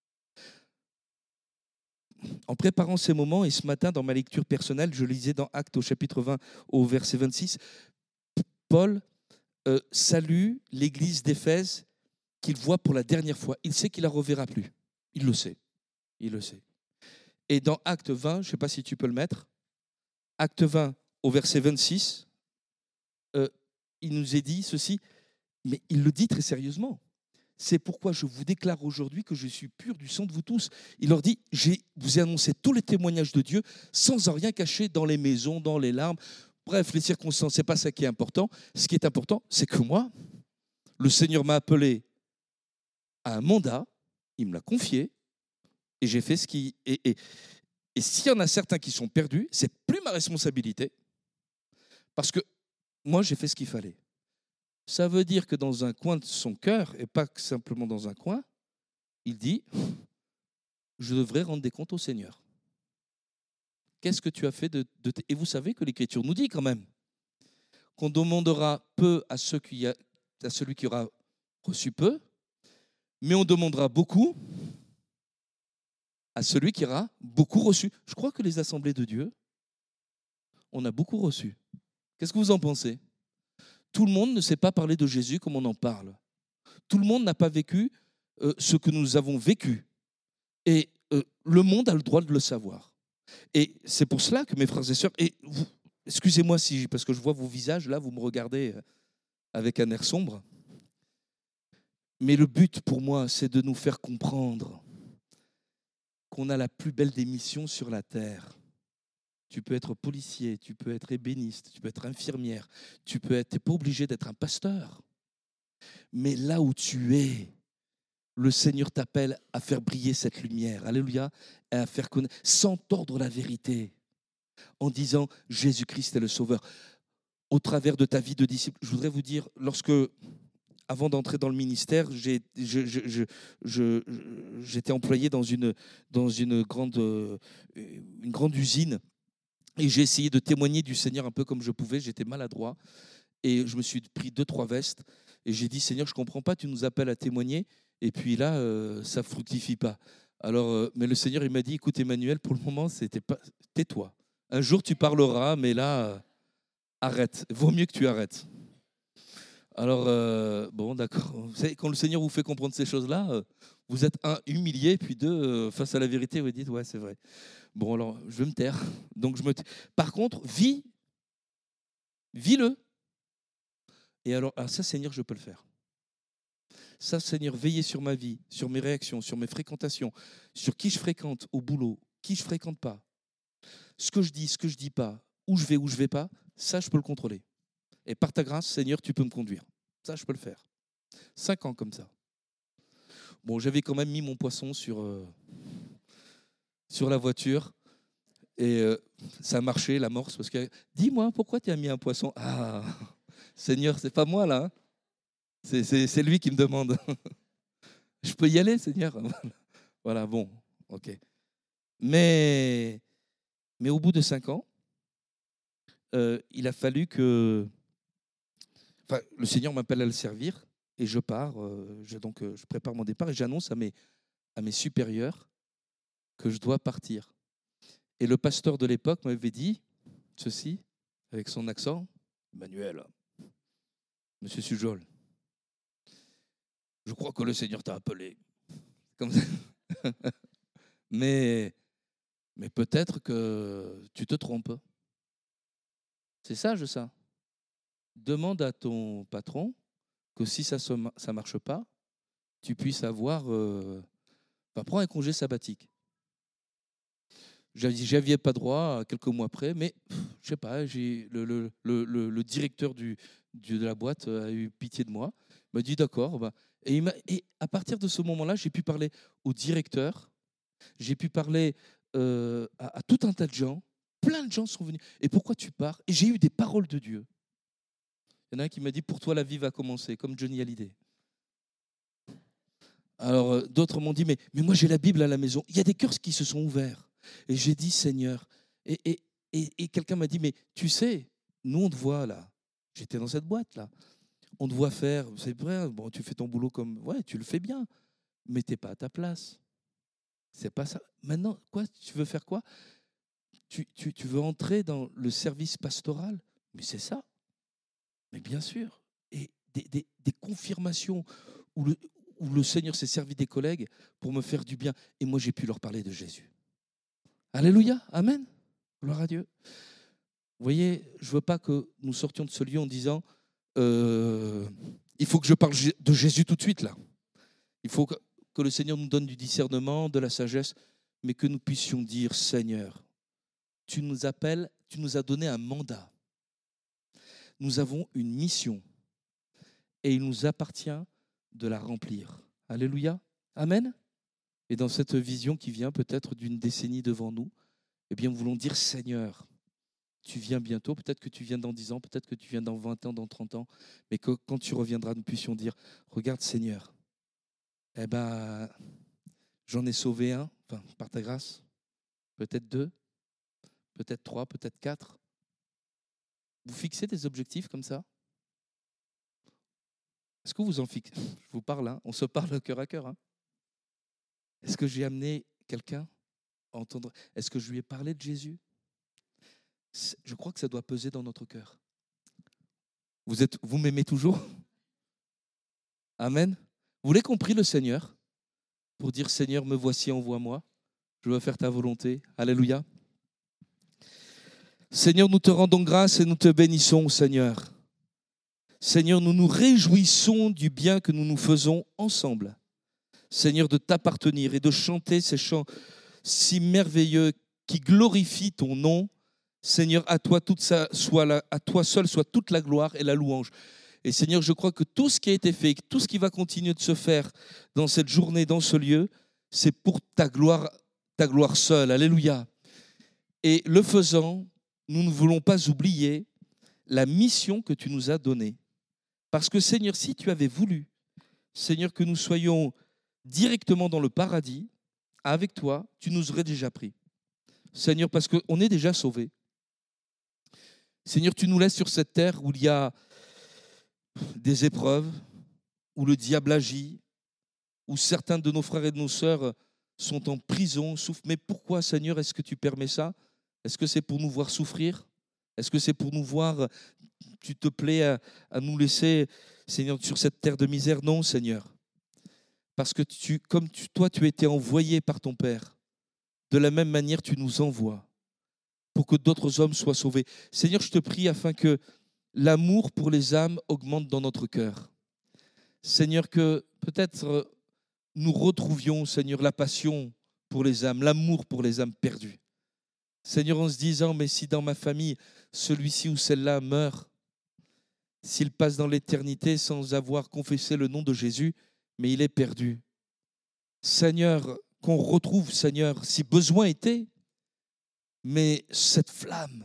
En préparant ces moments, et ce matin, dans ma lecture personnelle, je lisais dans Actes au chapitre 20, au verset 26, Paul salue l'église d'Éphèse qu'il voit pour la dernière fois. Il sait qu'il ne la reverra plus. Il le sait. Il le sait. Et dans Acte 20, je ne sais pas si tu peux le mettre, Acte 20 au verset 26, il nous est dit ceci, mais il le dit très sérieusement. C'est pourquoi je vous déclare aujourd'hui que je suis pur du sang de vous tous. Il leur dit, vous ai annoncé tous les témoignages de Dieu sans en rien cacher dans les maisons, dans les larmes. Bref, les circonstances, ce n'est pas ça qui est important. Ce qui est important, c'est que moi, le Seigneur m'a appelé à un mandat, il me l'a confié, et j'ai fait ce qui... Et s'il y en a certains qui sont perdus, ce n'est plus ma responsabilité, parce que moi, j'ai fait ce qu'il fallait. Ça veut dire que dans un coin de son cœur, et pas simplement dans un coin, il dit, je devrais rendre des comptes au Seigneur. Qu'est-ce que tu as fait Et vous savez que l'Écriture nous dit quand même qu'on demandera peu à celui qui aura reçu peu, mais on demandera beaucoup à celui qui aura beaucoup reçu. Je crois que les assemblées de Dieu, on a beaucoup reçu. Qu'est-ce que vous en pensez ? Tout le monde ne sait pas parler de Jésus comme on en parle. Tout le monde n'a pas vécu ce que nous avons vécu. Et le monde a le droit de le savoir. Et c'est pour cela que mes frères et sœurs, et vous, excusez-moi parce que je vois vos visages, là, vous me regardez avec un air sombre. Mais le but pour moi, c'est de nous faire comprendre qu'on a la plus belle des missions sur la terre. Tu peux être policier, tu peux être ébéniste, tu peux être infirmière, tu n'es pas obligé d'être un pasteur. Mais là où tu es, le Seigneur t'appelle à faire briller cette lumière, alléluia, et à faire connaître, sans tordre la vérité, en disant Jésus-Christ est le Sauveur. Au travers de ta vie de disciple, je voudrais vous dire, avant d'entrer dans le ministère, j'étais employé dans une grande usine. Et j'ai essayé de témoigner du Seigneur un peu comme je pouvais. J'étais maladroit. Et je me suis pris 2-3 vestes. Et j'ai dit, Seigneur, je ne comprends pas, tu nous appelles à témoigner. Et puis là, ça ne fructifie pas. Alors, mais le Seigneur, il m'a dit, écoute Emmanuel, pour le moment, tais-toi. Un jour, tu parleras, mais là, arrête. Vaut mieux que tu arrêtes. Alors, bon, d'accord. Vous savez, quand le Seigneur vous fait comprendre ces choses-là, vous êtes humilié, puis face à la vérité, vous dites, ouais, c'est vrai. Bon, alors, je vais me taire. Donc, Par contre, vis-le. Et alors, ça, Seigneur, je peux le faire. Ça, Seigneur, veillez sur ma vie, sur mes réactions, sur mes fréquentations, sur qui je fréquente au boulot, qui je fréquente pas, ce que je dis pas, où je vais pas, ça, je peux le contrôler. Et par ta grâce, Seigneur, tu peux me conduire. Ça, je peux le faire. 5 ans comme ça. Bon, j'avais quand même mis mon poisson sur la voiture. Et ça a marché, l'amorce, parce que dis-moi, pourquoi tu as mis un poisson ? Ah, Seigneur, c'est pas moi là. C'est lui qui me demande. Je peux y aller, Seigneur ? Voilà, bon, ok. Mais au bout de 5 ans, il a fallu que... Enfin, le Seigneur m'appelle à le servir et je pars. Je prépare mon départ et j'annonce à mes supérieurs que je dois partir. Et le pasteur de l'époque m'avait dit ceci, avec son accent, Emmanuel, Monsieur Sujol, je crois que le Seigneur t'a appelé. Comme ça. mais peut-être que tu te trompes. C'est sage ça. Demande à ton patron que si ça ne marche pas, tu puisses avoir... prends un congé sabbatique. J'avais pas droit quelques mois après, mais je sais pas, le directeur de la boîte a eu pitié de moi, m'a dit d'accord. Et à partir de ce moment-là, j'ai pu parler au directeur, j'ai pu parler à tout un tas de gens. Plein de gens sont venus. Et pourquoi tu pars? Et j'ai eu des paroles de Dieu. Il y en a un qui m'a dit, pour toi, la vie va commencer, comme Johnny Hallyday. Alors, d'autres m'ont dit, mais moi, j'ai la Bible à la maison. Il y a des cœurs qui se sont ouverts. Et j'ai dit, Seigneur. Et quelqu'un m'a dit, mais tu sais, nous, on te voit là. J'étais dans cette boîte là. On te voit faire, c'est vrai, bon, tu fais ton boulot comme, ouais, tu le fais bien, mais tu n'es pas à ta place. C'est pas ça. Maintenant, quoi, tu veux faire quoi? Tu veux entrer dans le service pastoral? Mais c'est ça. Mais bien sûr. Et des confirmations où le Seigneur s'est servi des collègues pour me faire du bien. Et moi, j'ai pu leur parler de Jésus. Alléluia. Amen. Gloire à Dieu. Vous voyez, je ne veux pas que nous sortions de ce lieu en disant il faut que je parle de Jésus tout de suite, là. Il faut que le Seigneur nous donne du discernement, de la sagesse, mais que nous puissions dire, Seigneur, tu nous appelles, tu nous as donné un mandat. Nous avons une mission et il nous appartient de la remplir. Alléluia. Amen. Et dans cette vision qui vient peut-être d'une décennie devant nous, eh bien, nous voulons dire, Seigneur, tu viens bientôt, peut-être que tu viens dans 10 ans, peut-être que tu viens dans 20 ans, dans 30 ans, mais que quand tu reviendras, nous puissions dire, regarde Seigneur, eh ben, j'en ai sauvé un, par ta grâce, peut-être 2, peut-être 3, peut-être 4. Vous fixez des objectifs comme ça? Est-ce que vous en fixez? Je vous parle, hein, on se parle cœur à cœur. Hein. Est-ce que j'ai amené quelqu'un à entendre? Est-ce que je lui ai parlé de Jésus? Je crois que ça doit peser dans notre cœur. Vous m'aimez toujours? Amen. Vous l'avez compris, le Seigneur, pour dire, Seigneur, me voici, envoie-moi. Je veux faire ta volonté. Alléluia. Seigneur, nous te rendons grâce et nous te bénissons, Seigneur. Seigneur, nous nous réjouissons du bien que nous nous faisons ensemble. Seigneur, de t'appartenir et de chanter ces chants si merveilleux qui glorifient ton nom. Seigneur, à toi seul soit toute la gloire et la louange. Et Seigneur, je crois que tout ce qui a été fait, tout ce qui va continuer de se faire dans cette journée, dans ce lieu, c'est pour ta gloire seule. Alléluia. Et le faisant, nous ne voulons pas oublier la mission que tu nous as donnée. Parce que Seigneur, si tu avais voulu, Seigneur, que nous soyons directement dans le paradis, avec toi, tu nous aurais déjà pris. Seigneur, parce qu'on est déjà sauvés. Seigneur, tu nous laisses sur cette terre où il y a des épreuves, où le diable agit, où certains de nos frères et de nos sœurs sont en prison, souffrent. Mais pourquoi, Seigneur, est-ce que tu permets ça? Est-ce que c'est pour nous voir souffrir? Est-ce que c'est pour nous voir, tu te plais à nous laisser, Seigneur, sur cette terre de misère? Non, Seigneur. Parce que toi, tu as été envoyé par ton Père. De la même manière, tu nous envoies pour que d'autres hommes soient sauvés. Seigneur, je te prie afin que l'amour pour les âmes augmente dans notre cœur. Seigneur, que peut-être nous retrouvions, Seigneur, la passion pour les âmes, l'amour pour les âmes perdues. Seigneur, en se disant, mais si dans ma famille, celui-ci ou celle-là meurt, s'il passe dans l'éternité sans avoir confessé le nom de Jésus, mais il est perdu. Seigneur, qu'on retrouve, Seigneur, si besoin était, mais cette flamme,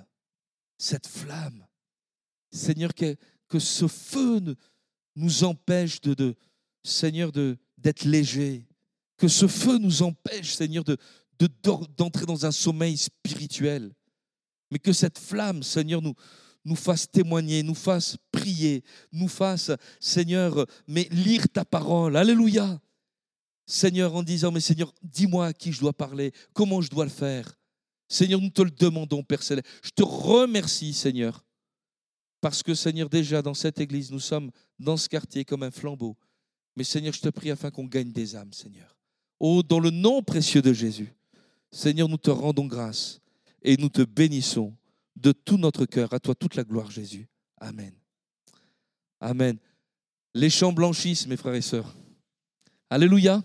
Seigneur, que ce feu nous empêche Seigneur, d'être léger, que ce feu nous empêche, Seigneur, d'entrer dans un sommeil spirituel, mais que cette flamme, Seigneur, nous fasse témoigner, nous fasse prier, nous fasse, Seigneur, mais lire ta parole. Alléluia. Seigneur, en disant, mais Seigneur, dis-moi à qui je dois parler, comment je dois le faire. Seigneur, nous te le demandons, Père Céleste. Je te remercie, Seigneur, parce que, Seigneur, déjà dans cette église, nous sommes dans ce quartier comme un flambeau. Mais Seigneur, je te prie afin qu'on gagne des âmes, Seigneur. Oh, dans le nom précieux de Jésus. Seigneur, nous te rendons grâce et nous te bénissons de tout notre cœur. À toi toute la gloire, Jésus. Amen. Amen. Les champs blanchissent, mes frères et sœurs. Alléluia.